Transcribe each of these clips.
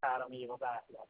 3 év az átlag.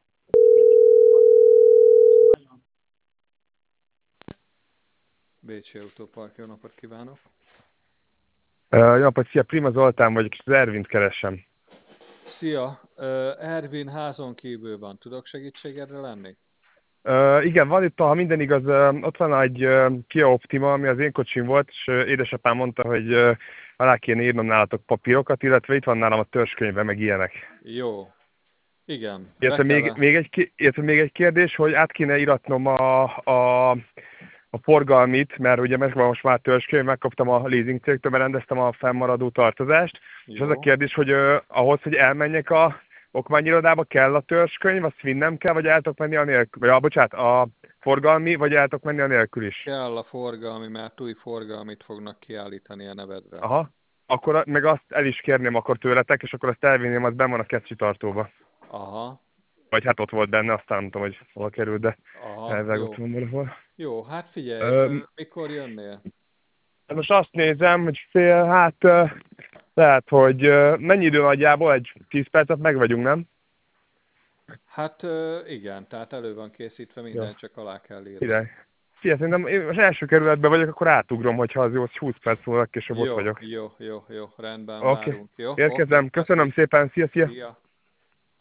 Bécsi Autópark, jó napot kívánok! Jó napot, szia, Prima Zoltán vagyok, és az Ervint keresem. Szia! Ervin házon kívül van. Tudok segítségedre lenni? Igen, van itt, ha minden igaz, ott van egy Kia Optima, ami az én kocsim volt, és édesapám mondta, hogy alá kéne írnom nálatok papírokat, illetve itt van nálam a törzskönyvben, meg ilyenek. Jó. Igen. Illetve még egy kérdés, hogy át kéne iratnom a forgalmit, mert ugye megvan most már törzskönyv, megkaptam a leasing cégtől, mert rendeztem a fennmaradó tartozást, Jó. és az a kérdés, hogy ahhoz, hogy elmenjek a okmányirodába, kell a törzskönyv, azt vinnem kell, vagy el tudok menni anélkül, vagy bocsánat, a forgalmi, vagy el tudok menni anélkül is? Kell a forgalmi, mert új forgalmit fognak kiállítani a nevedre. Aha, akkor meg azt el is kérném akkor tőletek, és akkor azt elvinném, az benn van a kecsitartóba. Aha. Vagy hát ott volt benne, aztán nem tudom, hogy hol került, de Aha, jó. ott van valahol. Jó, hát figyelj, mikor jönnél? Most azt nézem, hogy lehet, hogy mennyi idő nagyjából, egy 10 percet meg vagyunk, nem? Hát igen, tehát elő van készítve, minden Jó. csak alá kell írni. Király. Szia, szerintem én most első kerületben vagyok, akkor átugrom, hogyha az jó, 20 perc múlva később ott vagyok. Jó, rendben, Oké. várunk. Jó? Érkezem, Oké, köszönöm köszi. szépen, szia! Szia!